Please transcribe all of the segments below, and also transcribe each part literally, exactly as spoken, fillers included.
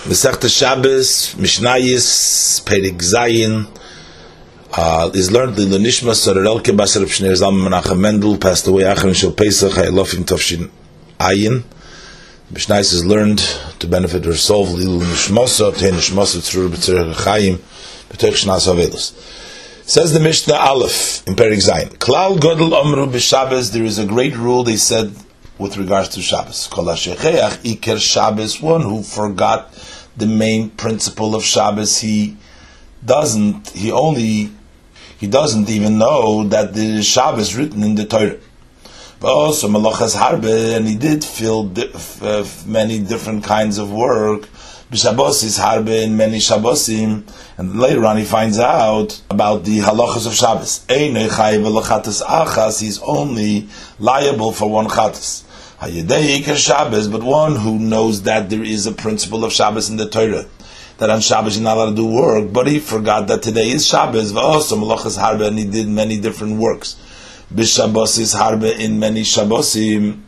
Masechta Shabbos, Mishnayis, Perek Zayin, uh, is learned in the Nishma Sorelke Basar Pshner Zalman Menachem Mendel, passed away Achron Shel Pesach, Hayalofim Tovshin Ayin. Mishnayis is learned to benefit her soul, Lilu Nishmosa, Obtain Nishmosa, Tzrur B'tzir Chayim, B'toich Shnas Havelos. Says the Mishnah Aleph in Perek Zayin, Klal Godel Omru B'Shabbos, there is a great rule, they said, with regards to Shabbos. Kol HaShecheach Iker Shabbos, one who forgot the main principle of Shabbos, he doesn't, he only, he doesn't even know that the Shabbos written in the Torah. But also Malachas Harbe, and he did feel di- uh, many different kinds of work. B'Shabbos is Harbe in many Shabbosim, and later on he finds out about the halachas of Shabbos. Einei chayiv v'lachatas achas, he's only liable for one chatas. Hayedei Iker Shabbos, but one who knows that there is a principle of Shabbos in the Torah, that on Shabbos you're not allowed to do work, but he forgot that today is Shabbos, v'also malachas harbe, and he did many different works. B'Shabbos is harbe in many Shabbosim.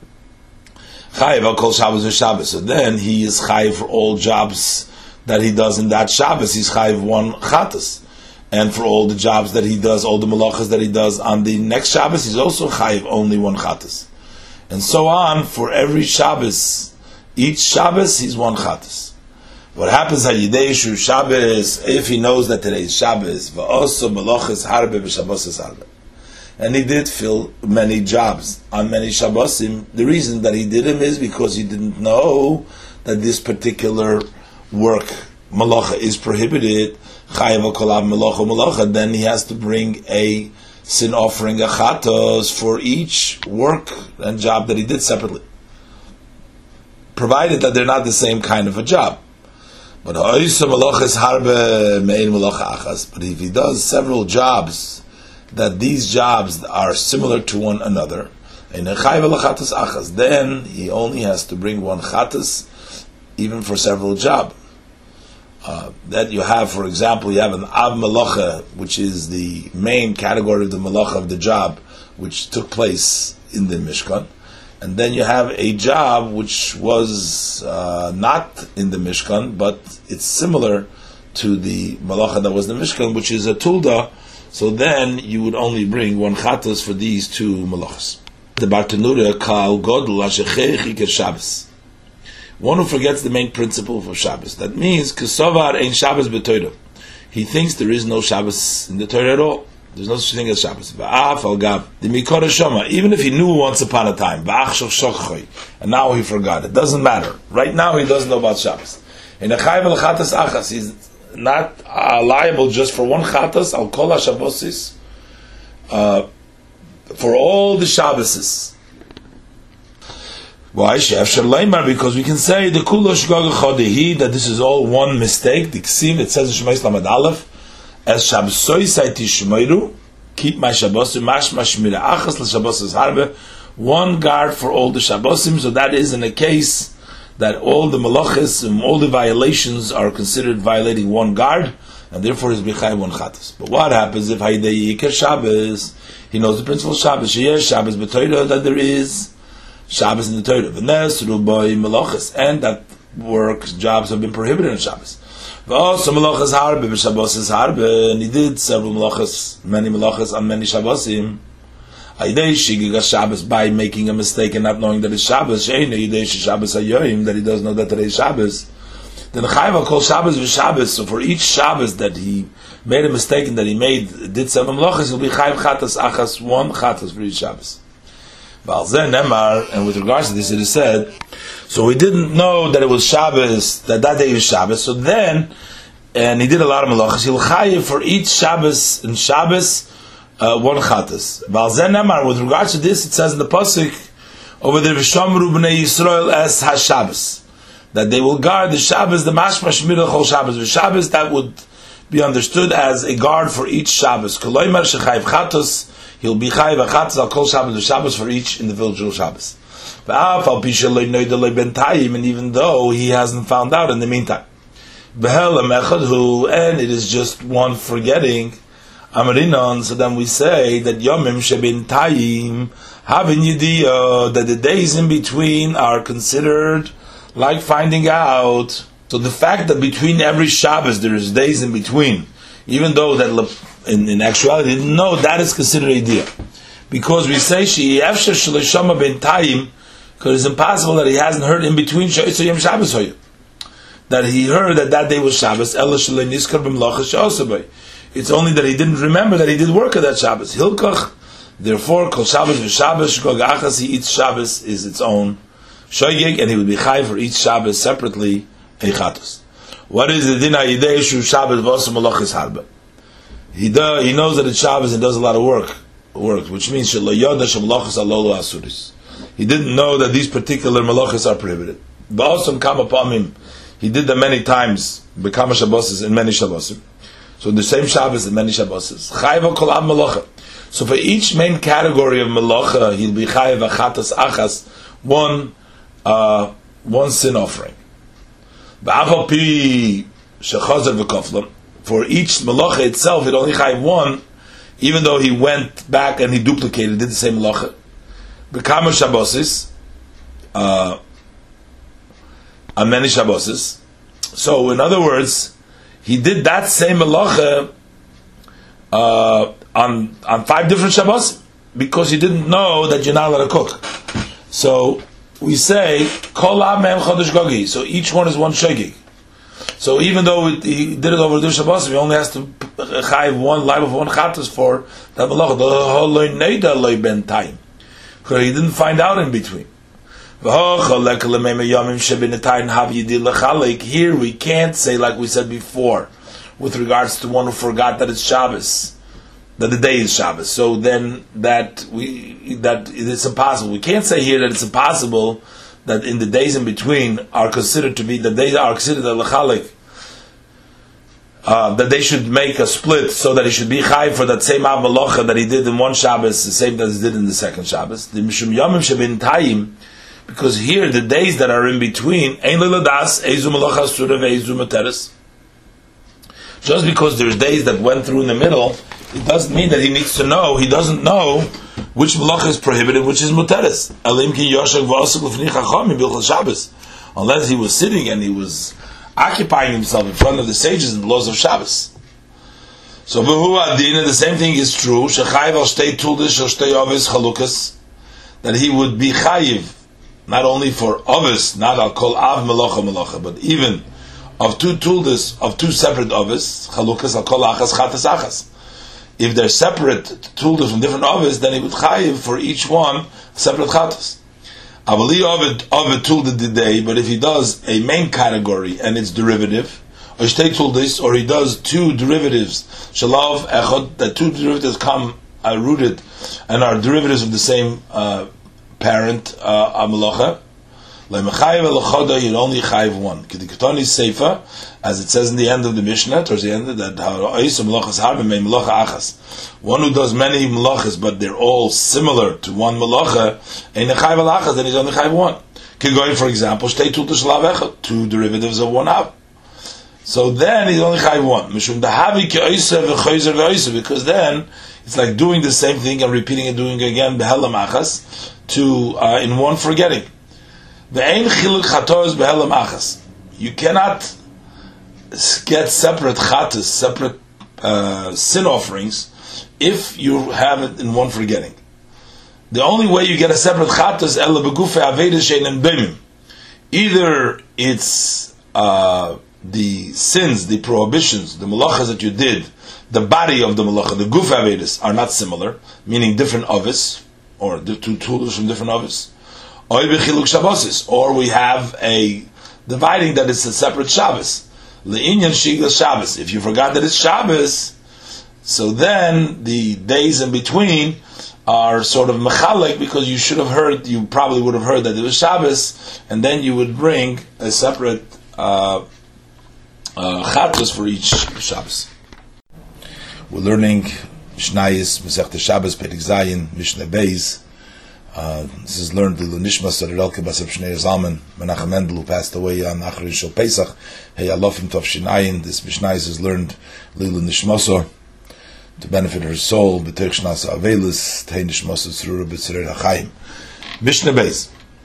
Chayiv al kol Shabbos v'Shabbos. So then he is chayiv for all jobs that he does in that Shabbos. He's chayiv one chatas, and for all the jobs that he does, all the malachas that he does on the next Shabbos, he's also chayiv only one chatas. And so on, for every Shabbos, each Shabbos, he's one Chatas. What happens at Yidei Shu Shabbos, if he knows that today is Shabbos, v'oso malachas harbe v'Shabbos harbe, and he did fill many jobs on many Shabbosim, the reason that he did them is because he didn't know that this particular work, malacha, is prohibited, chayav kolav malacha malacha, then he has to bring a sin offering, a chatos, for each work and job that he did separately, provided that they're not the same kind of a job. But but if he does several jobs, that these jobs are similar to one another, then he only has to bring one chatos, even for several jobs. Uh, that you have, for example, you have an Av Malacha, which is the main category of the Malacha of the job, which took place in the Mishkan. And then you have a job which was uh, not in the Mishkan, but it's similar to the Malacha that was in the Mishkan, which is a Tulda. So then you would only bring one Chatos for these two Malachas. The Bartanura Kal Godel Ashechech Iker Shabbos. One who forgets the main principle for Shabbos. That means, Kesovar ein Shabbos b'Torah. He thinks there is no Shabbos in the Torah at all. There's no such thing as Shabbos. V'af al gav the mikor shoma. Even if he knew once upon a time, v'ach shochoy, and now he forgot. It doesn't matter. Right now he doesn't know about Shabbos. In a chayv al chatas achas, he's not uh, liable just for one chatas al kol ha-Shabbosis, uh, for all the Shabboses. Why? Because we can say the kulosh gagachodehi, that this is all one mistake. The ksiv, it says in Shema Yisrael Amud Aleph, as Shabbosoi sayti shmeiru, keep my Shabbosim, mash mashmira achas l'Shabbosis harbe, one guard for all the Shabbosim. So that is in a case that all the malachas and all the violations are considered violating one guard, and therefore is b'chai one chatas. But what happens if Haydei Iker Shabbos? He knows the principle of Shabbos. Sheyesh Shabbos b'Torah, that there is Shabbos in the Torah, and that work jobs have been prohibited on Shabbos. Also, malachas harbe, Shabbos is harbe, and he did several malachas, many malachas on many Shabbosim. Aidei shigiga Shabbos, by making a mistake and not knowing that it's Shabbos. Sheina aidei Shabbos hayoyim, that he doesn't know that today is Shabbos. Then chayva called Shabbos v'Shabbos. So for each Shabbos that he made a mistake and that he made did several malachas, he'll be chayv chatas achas, one chatas for each Shabbos. And with regards to this, it is said, so we didn't know that it was Shabbos, that that day was Shabbos, so then, and he did a lot of malachas, he'll chayiv for each Shabbos and Shabbos, uh, one chatas. With regards to this, it says in the Pasuk, over there, V'shamru b'nei Yisrael es ha-Shabbos, that they will guard the Shabbos, the mashma shmira chol Shabbos, v'Shabbos, that would be understood as a guard for each Shabbos. Koloymar shechayiv chatos, he'll be chayiv achatas al kol Shabbos the Shabbos for each individual Shabbos. And even though he hasn't found out in the meantime, and it is just one forgetting. Amarinon. So then we say that yomim shebin tayim having yediyah, that the days in between are considered like finding out. So the fact that between every Shabbos there is days in between, even though that in, in actuality, no, that is considered idea. Because we say, She'yefsher Shalishama Ben Taim, because it's impossible that he hasn't heard in between She'yitzu Yom Shabbos Hoyu. That he heard that that day was Shabbos, Ela Shalei Niskar B'mlacha She'osabay. It's only that he didn't remember that he did work at that Shabbos. Hilkach, therefore, Kol Shabbos V'Shabbos, Shkol G'achas, each Shabbos is its own Shoygig, and he would be Chai for each Shabbos separately, Eichatos. What is the Din HaYidei Shu Shabbos V'Osam Malachis Harba? He does, he knows that it's Shabbos and does a lot of work, work, which means Shelo Yoda Shemalachis Alolo Asuris. He didn't know that these particular malachis are prohibited. V'Osam come upon him. He did them many times, B'kama Shabbos in many Shabbosim. So in the same Shabbos in many Shabbosim. Chayva Kol Av Malacha. So for each main category of malacha, he'll be Chayv Achatas Achas, one, uh, one sin offering. V'Afal Pi Shechazar V'Koflam. For each malacha itself, it only Chayv one, even though he went back and he duplicated, did the same malacha. B'kama Shabbosis, uh, on many Shabboses. So, in other words, he did that same malacha uh, on on five different Shabbos because he didn't know that you're not allowed to cook. So we say Kol Amem Chodesh Gogi. So each one is one shegig. So even though it, he did it over the Shabbos, he only has to chayiv one live of one chatas for that malacha. The holoi neida loy ben time, because he didn't find out in between. Here we can't say like we said before, with regards to one who forgot that it's Shabbos, that the day is Shabbos. So then that we that it's impossible. We can't say here that it's impossible that in the days in between are considered to be the days are considered a lechalik. Uh, that they should make a split so that he should be chai for that same av malacha that he did in one Shabbos, the same that he did in the second Shabbos. The mishum yomim shebin tayim. Because here, the days that are in between, just because there's days that went through in the middle, it doesn't mean that he needs to know, he doesn't know which malacha is prohibited, which is muteres. Unless he was sitting and he was occupying himself in front of the sages and the laws of Shabbos. So, the same thing is true, that he would be chayiv, not only for ovis, not al kol av melacha melacha, but even of two tuldas, of two separate ovis, chalukas al kol achas chatas achas. If they're separate tuldas from different ovis, then he would chayiv for each one separate chatas. Avali ovid ovid tulda diday, but if he does a main category and its derivative, or shtei tuldis, or he does two derivatives, shalav echad, that two derivatives come are rooted and are derivatives of the same uh, parent uh, amalacha, le'mechayiv elachoda, you'd only chayiv one. Kedikatoni seifa, as it says in the end of the Mishnah, towards the end of that, ha'ois malachas harbe me malacha achas. One who does many malachas, but they're all similar to one malacha, ein chayiv alachas, then he's only chayiv one. Kegoin, for example, shtei tultas shalav echad, two derivatives of one av. So then he's only chayiv one. Mishum dahavi ke'oisa v'choizer v'oisa, because then it's like doing the same thing and repeating it, doing it again, behelam achas, to uh, in one forgetting. Ve'ein chiluk chatos behelam achas. You cannot get separate chatos, separate uh, sin offerings, if you have it in one forgetting. The only way you get a separate chatos ela begufe avedas she'einen bimim. Either it's uh, the sins, the prohibitions, the malachas that you did, the body of the malacha, the guf avedas, are not similar, meaning different ovis, or the two tools from different ovis. Or we have a dividing that it's a separate Shabbos. Le'inyan shigas Shabbos. If you forgot that it's Shabbos, so then the days in between are sort of mechalek, because you should have heard, you probably would have heard that it was Shabbos, and then you would bring a separate uh, uh, chatos for each Shabbos. We're learning Mishnayis, Masechta Shabbos, Perek Zayin, Mishnah Beis. Uh, this is learned Lilu Nishma Sarelke Basar Shnei Zalman Menachem Mendel, who passed away on Achron Shel Pesach. Hey Alofim Tov Shinayin. This Mishnayis is learned Lilu Nishmasor, to benefit her soul. B'teich Shnasa Avelis Tei Nishmasor Tzrura B'Tzrei Hachayim. Mishnah Beis.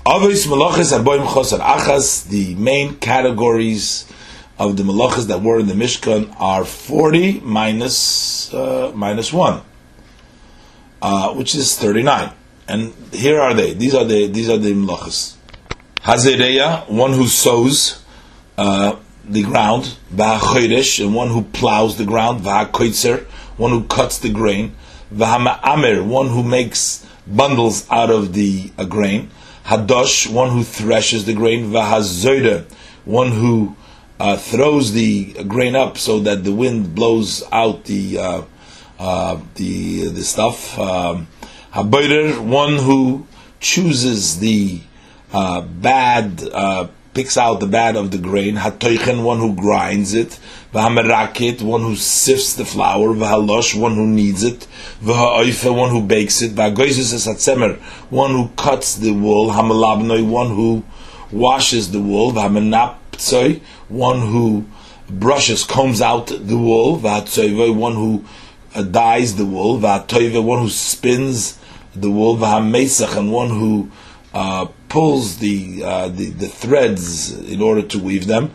Avos Melachos Arboim Chosar Achas, the main categories of the Melachos that were in the Mishkan are forty minus, uh, minus one, uh, which is thirty-nine. And here are they. These are the these are the Melachos. Hazereya, one who sows uh, the ground. V'hachodesh, and one who plows the ground. V'hakoitzer, one who cuts the grain. V'hama'amer, one who makes bundles out of the uh, grain. Hadosh, one who threshes the grain. V'hazoyde, one who uh, throws the grain up so that the wind blows out the uh, uh, the the stuff. Um, Haboider, one who chooses the uh, bad, uh, picks out the bad of the grain. Hatoichen, one who grinds it. V'hamerakit, one who sifts the flour. V'halosh, one who kneads it. V'ha'oife, one who bakes it. V'hagoyzus es hatzemer, one who cuts the wool. Hamelabnoi, one who washes the wool. V'hamenaptzoi, one who brushes, combs out the wool. V'hatzoivoi, one who uh, dyes the wool. V'hatoive, one who spins the wool. V'hamesach, and one who uh, pulls the, uh, the the threads in order to weave them.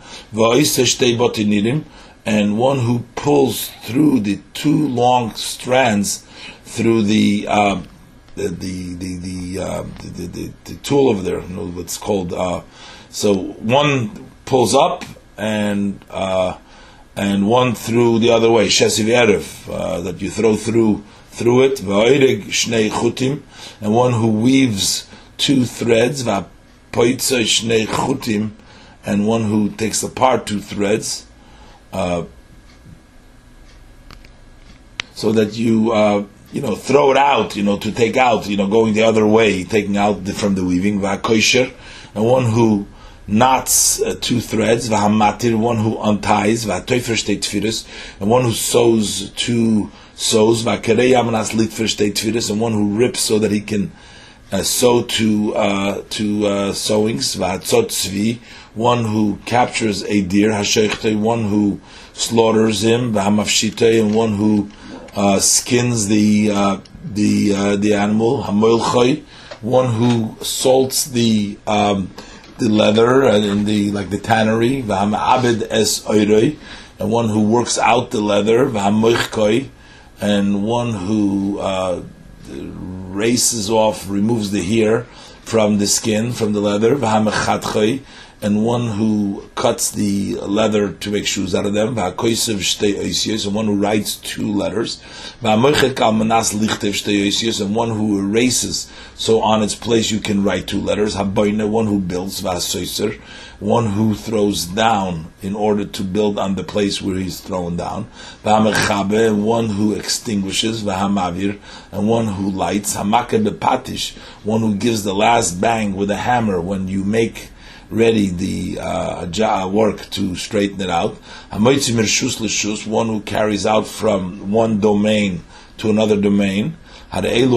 And one who pulls through the two long strands through the uh, the the the the, uh, the, the, the the tool over there. You know what's called. Uh, so one pulls up and uh, and one through the other way. Shesiv erev, uh, that you throw through through it. Va'oireg shnei chutim, and one who weaves two threads, va'poitza shnei chutim, and one who takes apart two threads, uh, so that you uh, you know throw it out, you know to take out, you know going the other way, taking out the, from the weaving. Va'koisher, and one who knots uh, two threads. Va'hamatir, one who unties. Va'toifer shtei tfiris, and one who sews two sews. Va'kerei yamanas litfer shtei tfiris, and one who rips so that he can Uh, sew to uh, to uh, sewings. V'hatzot tzvi, one who captures a deer. Hasheichtei, one who slaughters him. V'hamafshitei, and one who uh, skins the uh, the uh, the animal. Hamoilchoi, one who salts the um, the leather and in the like the tannery. V'hamabed es oiroi, and one who works out the leather. V'hamoichkoi, and one who uh, races off, removes the hair from the skin, from the leather. V'hamechatchoi, and one who cuts the leather to make shoes out of them. V'hakoisev shtei oisios, and one who writes two letters. V'hamoichet kal manas lichtev shtei oisios, and one who erases so on its place you can write two letters. Haboine, one who builds. V'hasoiser, one who throws down in order to build on the place where he's thrown down. V'hamechabe, and one who extinguishes. V'hamavir, and one who lights. Hamake bepatish, one who gives the last bang with a hammer when you make ready the uh, work to straighten it out. Hamoitzi mirshus l'shus, one who carries out from one domain to another domain. These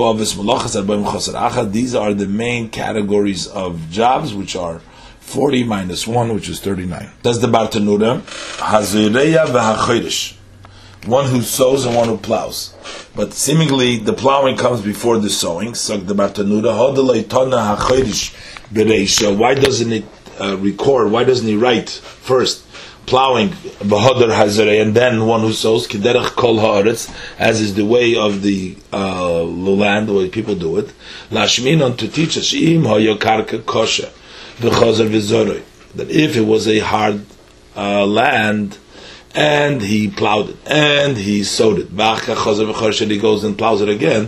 are the main categories of jobs, which are forty minus one, which is thirty-nine. That's the Bartanura. Hazireya v'hachodesh, one who sows and one who plows. But seemingly the plowing comes before the sowing. So the Bartanura, hodeleitona hachodesh bereisha. Why doesn't it uh, record? Why doesn't he write first plowing b'hodar hazireya and then one who sows kederach kol haaretz, as is the way of the uh, land, the way people do it. Lashminon, to teach us im hayokarka kosher. That if it was a hard uh, land and he plowed it and he sowed it, he goes and plows it again,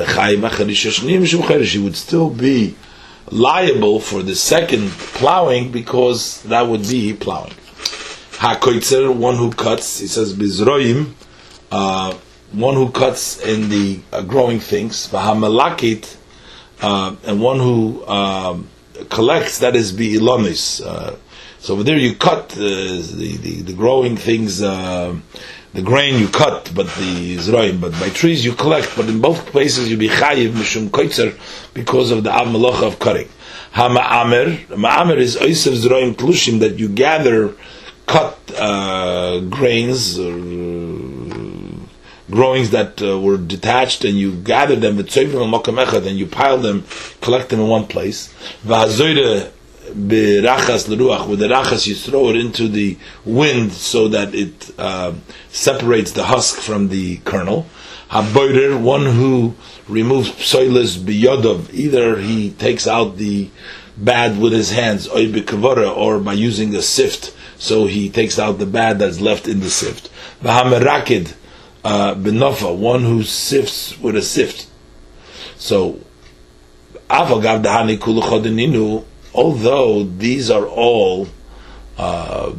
he would still be liable for the second plowing because that would be plowing. Hakoitzer, one who cuts, he says bizroim, uh, one who cuts in the uh, growing things. Vahamalakit, uh, and one who um, collects, that is bi'ilonis. Uh, so over there you cut uh, the, the the growing things, uh, the grain you cut, but the zroim. But by trees you collect. But in both places you be chayiv mishum koitzer because of the av malacha of cutting. Hama'amer, ma'amer is oisev zroim tlushim, that you gather cut uh, grains, uh, growings that uh, were detached, and you gather them, and you pile them, collect them in one place. V'hazoyre b'rachas l'ruach, with the rachas you throw it into the wind so that it uh, separates the husk from the kernel. Haboirer, one who removes psoiles b'yodov, either he takes out the bad with his hands, oy b'kavara, or by using a sift, so he takes out the bad that's left in the sift. V'hamerakid b'nofa, one who sifts with a sift. So, avagav dahani kulu chodininu, although these are all uh,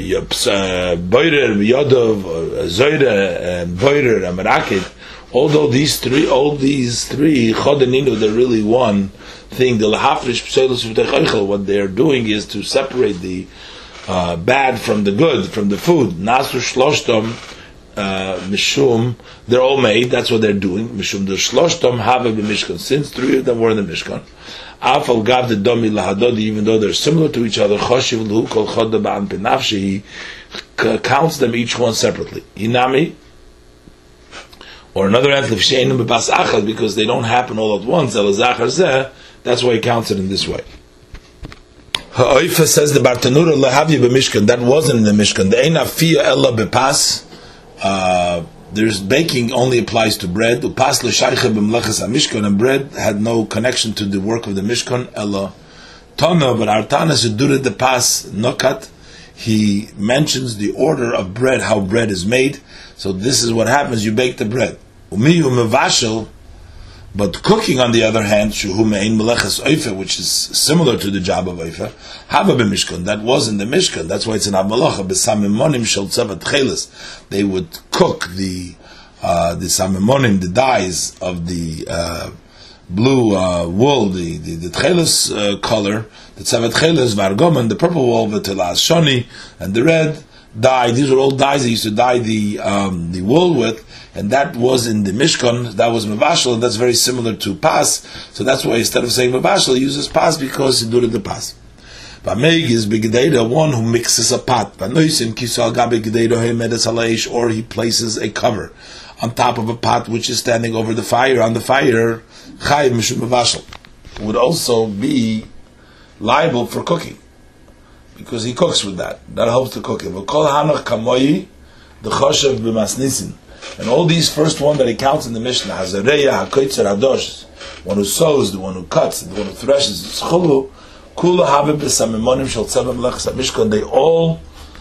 boirer, yodov, zoyre, boirer, and merakid, although these three, all these three chodininu, they're really one thing. The lahafrish pseilus v'techaychel, what they are doing is to separate the uh, bad from the good, from the food. Nasu shloshtom mishum, they're all made. That's what they're doing. Mishum the shloshtom have b'mishkan. Since three of them were in the Mishkan. Afal gav the domi lahadodi, even though they're similar to each other. Choshiv l'hu kol choda ba'an penafshi. He counts them each one separately. Hinami. Or another answer, because they don't happen all at once. That's why he counts it in this way. Ha'oifa says the Bartanura lahavya b'mishkan. That wasn't in the Mishkan. The ein afiya ella b'pas. There's baking only applies to bread. Upas l'shaycha b'mlechas hamishkan, and bread had no connection to the work of the Mishkan. Ella tana, but our Tana sedured the pas nokat. He mentions the order of bread, how bread is made. So this is what happens: you bake the bread. Umiyu mevashel. But cooking, on the other hand, shuhu me'in melechas oifa, which is similar to the job of oifa, hava b'mishkan, that was in the Mishkan. That's why it's an avmalacha. B'samimonim shel tzavat chelis. They would cook the uh, the samimonim, the dyes of the uh, blue uh, wool, the the, the chelis uh, color, the tzavat chelis, vargoman, the purple wool, v'telas shoni, and the red dye. These were all dyes they used to dye the um, the wool with. And that was in the Mishkan, that was Mavashal, and that's very similar to Pas. So that's why instead of saying Mavashal, he uses Pas because he did the Pas. V'meig is B'gdeira, one who mixes a pot. V'noisin kisal gabe gdeira he'medes haleish, or he places a cover on top of a pot which is standing over the fire. On the fire, chayiv mishum Mavashal would also be liable for cooking, because he cooks with that. That helps to cook it. V'kol hanach kamoyi, the choshev b'masnisin. And all these first one that he counts in the Mishnah, Hazareya, HaKoitzer, Hadosh, one who sows, the one who cuts, the one who threshes, Tzchulu, Kula Havim B'Samimonim Shel Tzeva Melechas HaMishkan, they all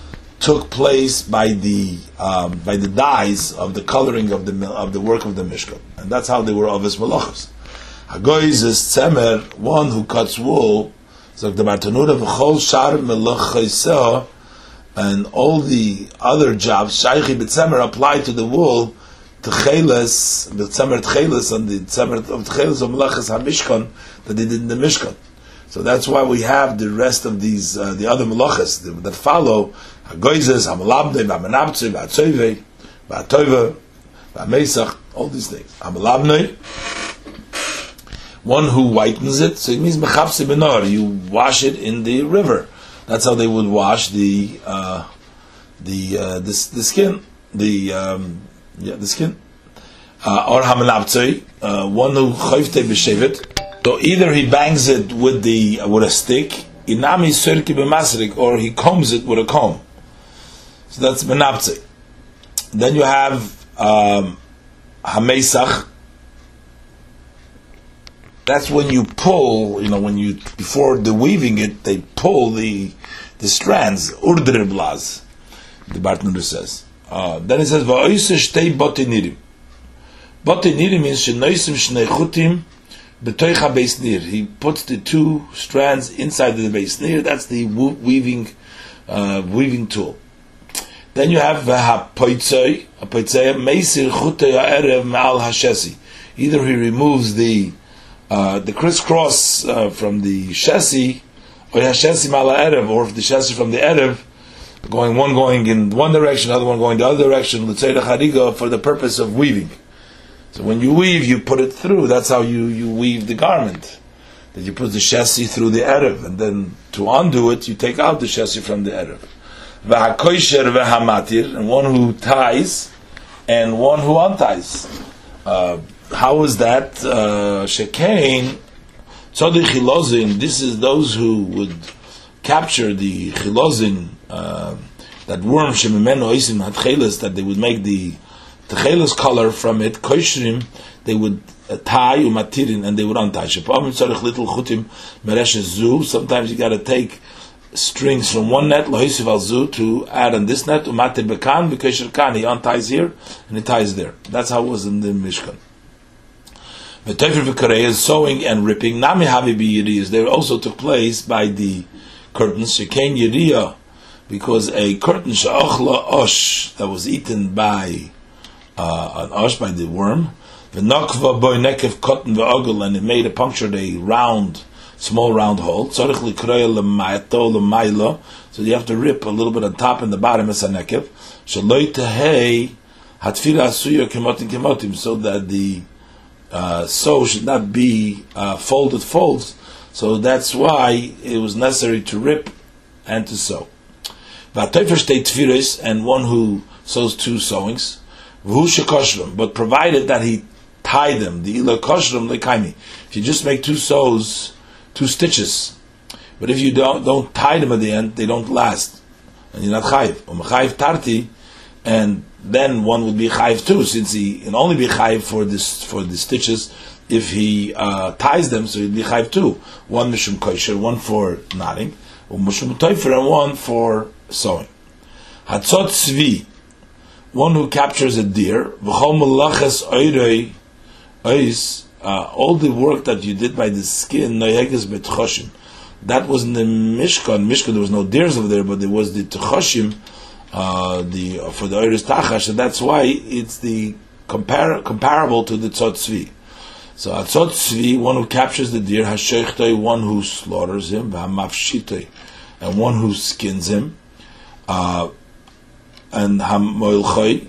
took place by the um, by the dyes of the coloring of the of the work of the Mishkan. And that's how they were Ovis Melachos. Hagoiz is Tzemer, one who cuts wool, so the Bartanura V'chol Shar Melachoseh, and all the other jobs, Shaychi B'Tzemer, apply to the wool, to Cheles, B'Tzemer Tcheles, and the Tzemer of Tcheles of Melechas HaMishkan, that they did in the Mishkan. So that's why we have the rest of these, uh, the other Melachas that follow, HaGoizes, HaMalabne, HaManabtze, HaTzoyve, HaToyve, HaMesach, all these things. HaMalabne, one who whitens it, so it means Mechapse Benor, you wash it in the river. That's how they would wash the uh, the, uh, the the skin, the um, yeah the skin. Uh, or hamelabtzei, uh, one who chayvte b'shevet. So either he bangs it with the uh, with a stick, inami serki b'masrik, or he combs it with a comb. So that's benabtzei. Then you have um, hameisach. That's when you pull, you know, when you, before the weaving it, they pull the the strands, urdre blaz, the Bartanura says. Uh, then it says, va'oise shtei botinirim. Botinirim means shenoisim shnei chutim b'toicha beis nir. He puts the two strands inside the beis nir. That's the weaving uh, weaving tool. Then you have v'hapoitzoi, hapoitzoi, meisir chutei ha'erev ma'al hashesi. Either he removes the Uh, the crisscross uh, from the chassis, or chassis mala erev, or the chassis from the erev, going one going in one direction, other one going the other direction. Let's say the chariga for the purpose of weaving. So when you weave, you put it through. That's how you, you weave the garment. That you put the chassis through the erev, and then to undo it, you take out the chassis from the erev. V'hakoisher v'hamatir, and one who ties, and one who unties. Uh, how is that? Shekain tzadi chilozin. This is those who would capture the chilozin, uh, that worm shemimeno isim hatcheles, that they would make the techeles color from it. Koishrim, they would uh, tie umatirin, and they would untie. Shepamim tzarich little chutim mereshes zu. Sometimes you got to take strings from one net lohisif al zu to add on this net umatir bekan because kan, he unties here and he ties there. That's how it was in the Mishkan. The Tefer v'karei is sewing and ripping. Nami havi b'yiriyas. They also took place by the curtains. Shekain yiriyah, because a curtain she'ochla osh, that was eaten by uh, an osh, by the worm. V'nokva boy nekev cotton v'ogel, and it made a punctured a round, small round hole. Tzarich likroya l'mayto l'maylo, so you have to rip a little bit on top and the bottom as a nekev. Shaloi tehei hatfila asuya kemotin kemotim, so that the uh, sew should not be uh, folded folds. So that's why it was necessary to rip and to sew. V'atofer shtei tfiris, and one who sews two sewings. V'hu shekoshlem, but provided that he tie them. The ila koshlem lekaimi. If you just make two sews, two stitches, but if you don't don't tie them at the end, they don't last, and you're not chayiv. U'mechayiv tarti, and then one would be chayiv too, since he can only be chayiv for this for the stitches if he uh, ties them, so he'd be chayiv too. One mishum kosher, one for knotting, u'mishum toifer, and one for sewing. Hatzot tzvi, one who captures a deer. V'chol malaches oirei ois. Uh, all the work that you did by the skin, noyeges betchoshim, that was in the Mishkan. Mishkan, there was no deers over there, but there was the tchoshim, uh, the uh, for the oiris tachash, and that's why it's the compar- comparable to the tzot tzvi. So a tzot tzvi, one who captures the deer, hasheichtoi, one who slaughters him, v'hamafshitoi, and one who skins him, uh, and hamoilchoi,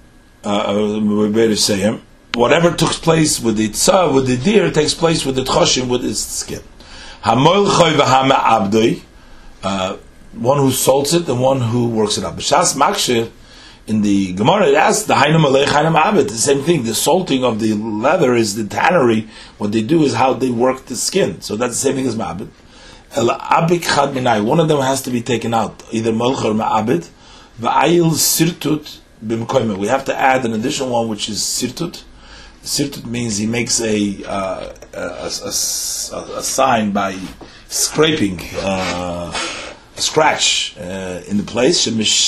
uh, him. Whatever took place with the tzah, with the deer, takes place with the tchoshim, with its skin. Hamoilchoi v'hama'abdoi, uh, one who salts it and one who works it up. B'shas makshir, in the Gemara, it asks the hainam alei hainam abed. The same thing. The salting of the leather is the tannery. What they do is how they work the skin. So that's the same thing as ma'abed. El abik chad minai. One of them has to be taken out, either molch or ma'abed. V'ayil sirtut b'mkoime. We have to add an additional one, which is sirtut. Sirtut means he makes a, uh, a, a, a, a sign by scraping uh, a scratch uh, in the place.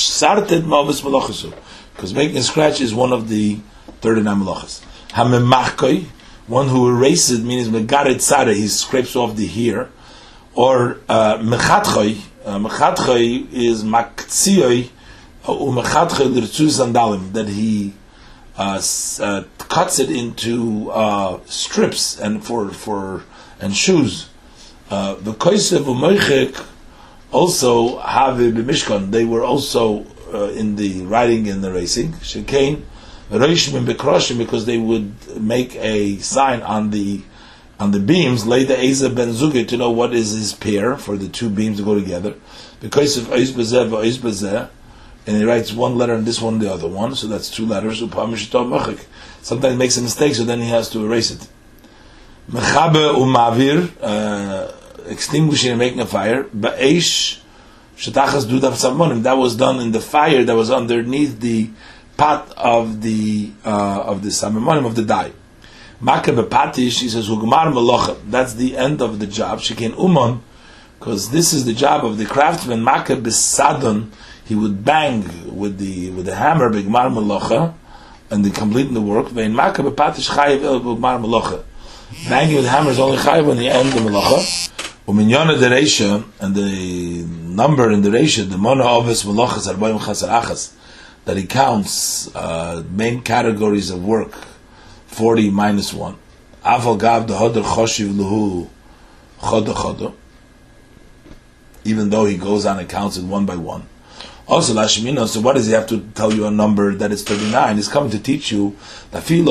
Because making a scratch is one of the thirty-nine malachas. Hamemachkoi, one who erases, means megaret tzara, he scrapes off the hair. Or mechatchoi, mechatchoi is maktsioi umechatchoi l'rtzu sandalim, that he Uh, uh, cuts it into uh, strips and for for and shoes. The koisev u'moichek also have a b'mishkan. They were also uh, in the riding and the racing. Shekain reishim bekroshim, because they would make a sign on the on the beams. Lay the eza ben zuge, to know what is his pair for the two beams to go together. Because of ois bezeh v'ois bezeh. And he writes one letter and this one the other one, so that's two letters. Sometimes he makes a mistake, so then he has to erase it. Mechabe umavir, extinguishing and making a fire. Ba'esh shetachas dudav salmonim. That was done in the fire that was underneath the pot of the uh, of the salmonim, of the dye. Makabe patish, he says hugmar melocha. That's the end of the job. Shekin umon, because this is the job of the craftsman. Makabe sadon. He would bang with the with the hammer, bigmar melocha, and the completing the work. Vein makabe patish chayiv el bigmar melocha. Banging with the hammer is only chayiv when you end the melocha. Uminyana the reisha, and the number in the reisha, the mona ovis melochas arbaim chasar achas, that he counts uh, main categories of work, forty minus one. Aval gav the hodar choshiv luhu chodo chodo. Even though he goes on and counts it one by one. Also, Lashmino, so what does he have to tell you a number that is thirty-nine? He's coming to teach you that even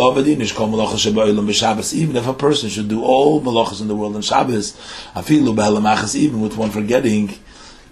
if a person should do all malachas in the world on Shabbos, even with one forgetting,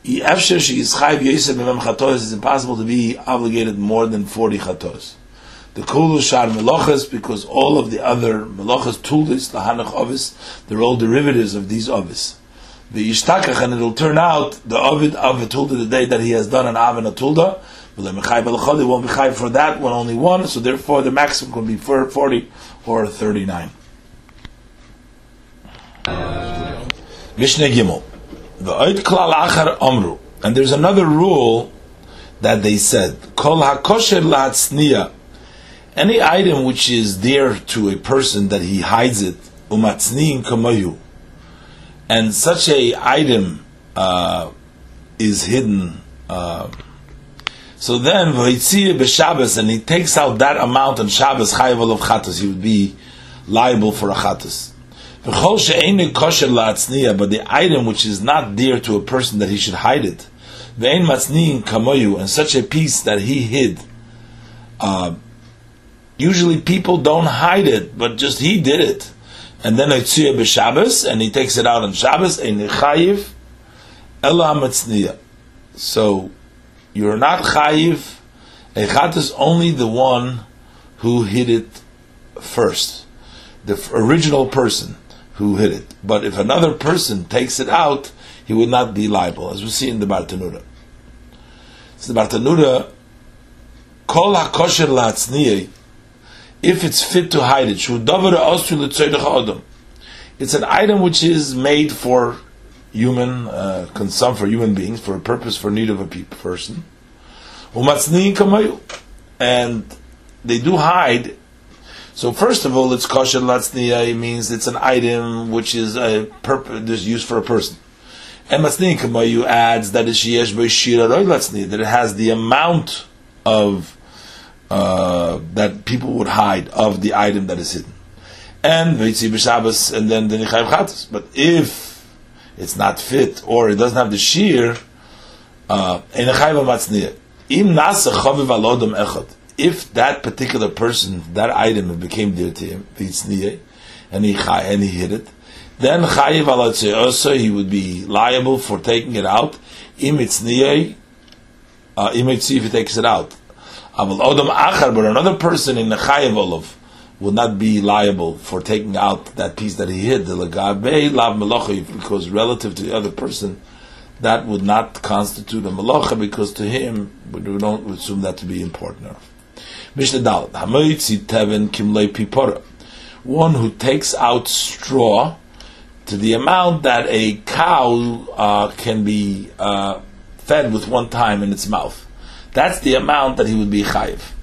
it's impossible to be obligated more than forty chatos. The kulu shar melachas, because all of the other melachas, tulis, lahanach ovis, they're all derivatives of these ovis. The yishtakach, and it'll turn out the ovid of a tulda, the day that he has done an av and a tulda, it won't be chayv for that one, only one, so therefore the maximum can be forty or thirty-nine. Mishnah Gimel. V'oid klal achar omru. And there's another rule that they said, Kol hakosher la'atzniya. Any item which is dear to a person that he hides it, umatzniin kamayu. And such a item uh, is hidden. Uh, so then, v'hitziyah b'Shabbos, and he takes out that amount on Shabbos, chayav olav chatos, he would be liable for a chatos. V'chol she'einu kosher la'atzniya, but the item which is not dear to a person that he should hide it, ve'ein matzniin kamoyu, and such a piece that he hid. Uh, usually people don't hide it, but just he did it. And then hitziyah b'Shabbos, and he takes it out on Shabbos, ein chayiv ela matzniya. So, you're not chayiv. A chat is only the one who hid it first, the f- original person who hid it. But if another person takes it out, he would not be liable, as we see in the Bartanura. So the Bartanura, kol hakosher la'atzniyah, if it's fit to hide it, shu davar asur l'tzoydach adam. It's an item which is made for human uh, consumption, for human beings, for a purpose, for need of a pe- person. And they do hide. So first of all, it's kosher latzniya. It means it's an item which is a purpose, is used for a person. And matzniya kamayu adds that it's yesh b'shira roy latzniya, that it has the amount of uh, that people would hide of the item that is hidden. And v'yitzi b'Shabbos, and then the nichayv chatos. But if it's not fit, or it doesn't have the shear, uh, if that particular person, that item became dear to him, and he and he hid it, then also he would be liable for taking it out. If he takes it out, but another person in the chayiv olav will not be liable for taking out that piece that he hid, because relative to the other person, that would not constitute a malacha, because to him, we don't assume that to be important. Mishnah Dalet, one who takes out straw to the amount that a cow uh, can be uh, fed with one time in its mouth. That's the amount that he would be chayiv.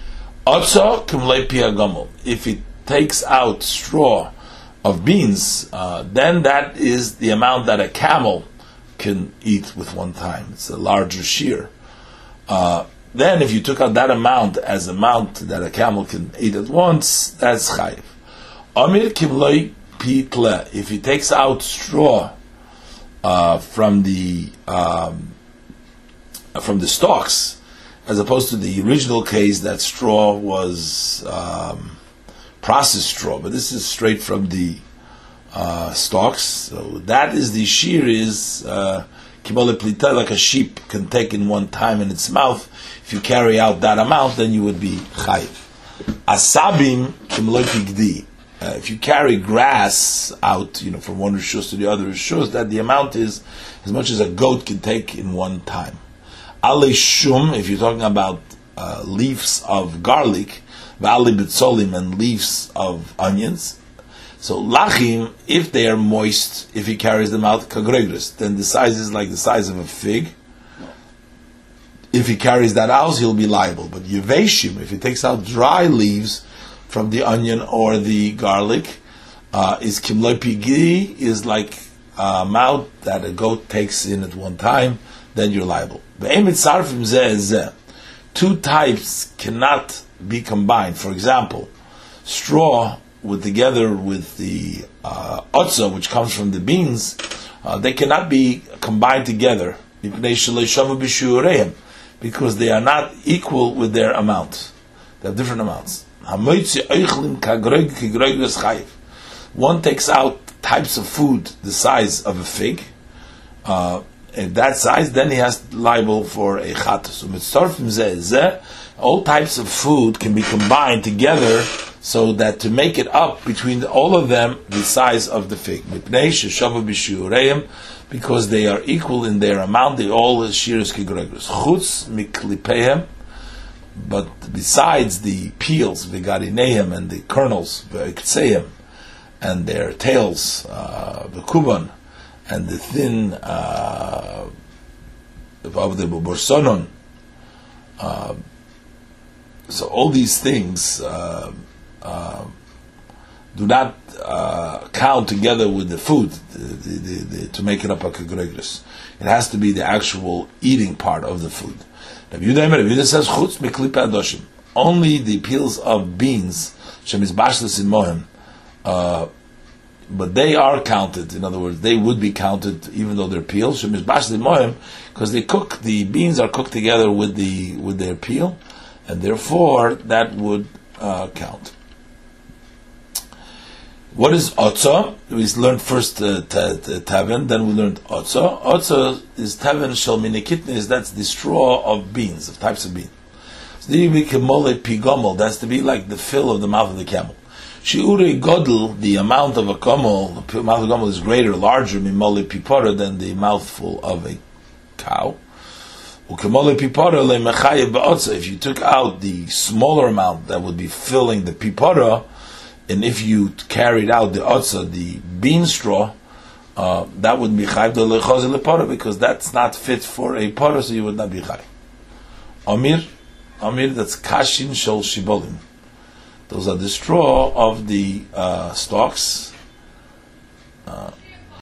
If he takes out straw of beans, uh, then that is the amount that a camel can eat with one time. It's a larger shear. Uh, then if you took out that amount as amount that a camel can eat at once, that's chayiv. Amir kimloi pitle. If he takes out straw uh, from the um, from the stalks, as opposed to the original case that straw was um, processed straw, but this is straight from the uh, stalks. So that is the shear is kibole uh, plita, like a sheep can take in one time in its mouth. If you carry out that amount, then you would be chayiv. Asabim kimole pigdi. If you carry grass out, you know, from one rishus to the other rishus, that the amount is as much as a goat can take in one time. Ale shum, if you're talking about uh, leaves of garlic, v'ale bitzolim, and leaves of onions. So lachim, if they are moist, if he carries them out, kagregres, then the size is like the size of a fig. If he carries that out, he'll be liable. But yeveshim, if he takes out dry leaves from the onion or the garlic, uh, is kimloi pigi, is like a amount that a goat takes in at one time, then you're liable. Two types cannot be combined. For example, straw with together with the uh, otza, which comes from the beans, uh, they cannot be combined together because they are not equal with their amount. They have different amounts. One takes out types of food the size of a fig, uh, if that size, then he has liable for a chatos. So mitzarfim zeh zeh, all types of food can be combined together so that to make it up between all of them, the size of the fig. Mipnei sheshavu b'shiureim, because they are equal in their amount, they all shiras kigregros. Chutz miklipehem, but besides the peels, v'garinehem, and the kernels, v'iktseihem, and their tails, uh, v'kuban, and the thin uh, of the borsonon. Uh, so all these things uh, uh, do not uh, count together with the food the, the, the, the, to make it up a kegregris. It has to be the actual eating part of the food. Rabbi Yehuda says chutz miklipe adoshim. Only the peels of beans shemizbashles in mohem. Uh, But they are counted. In other words, they would be counted, even though they're peels. Because they cook, the beans are cooked together with the with their peel, and therefore that would uh, count. What is otza? We learned first uh, taven, then we learned otza. Otza is taven shel minikitnis. That's the straw of beans, of types of beans. So that's to be like the fill of the mouth of the camel. Shi'urei godel, the amount of a camel, the mouth of a camel is greater, larger, mimole pipora, than the mouthful of a cow. Ukemole pipora le mechayev ba'otza. If you took out the smaller amount that would be filling the pipora, and if you carried out the otza, the bean straw, uh, that would be chayev lechazi lepora, because that's not fit for a pora, so you would not be chayev. Amir, Amir, that's kashin shel shibolim. Those are the straw of the uh, stalks. Uh,